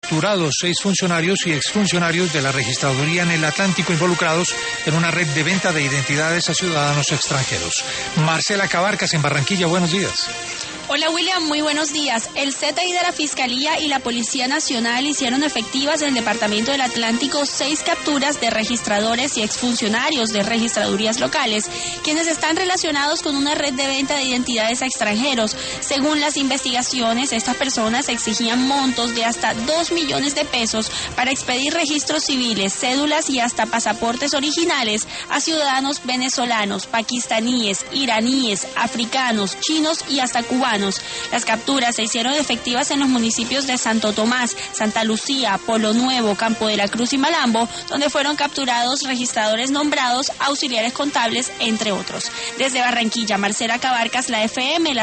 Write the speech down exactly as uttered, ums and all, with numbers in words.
capturados seis funcionarios y exfuncionarios de la registraduría en el Atlántico involucrados en una red de venta de identidades a ciudadanos extranjeros. Marcela Cabarcas en Barranquilla, buenos días. Hola William, muy buenos días. El C T I de la Fiscalía y la Policía Nacional hicieron efectivas en el Departamento del Atlántico seis capturas de registradores y exfuncionarios de registradurías locales, quienes están relacionados con una red de venta de identidades a extranjeros. Según las investigaciones, estas personas exigían montos de hasta dos millones de pesos para expedir registros civiles, cédulas y hasta pasaportes originales a ciudadanos venezolanos, pakistaníes, iraníes, africanos, chinos y hasta cubanos. Las capturas se hicieron efectivas en los municipios de Santo Tomás, Santa Lucía, Polo Nuevo, Campo de la Cruz y Malambo, donde fueron capturados registradores nombrados, auxiliares contables, entre otros. Desde Barranquilla, Marcela Cabarcas, la F M. La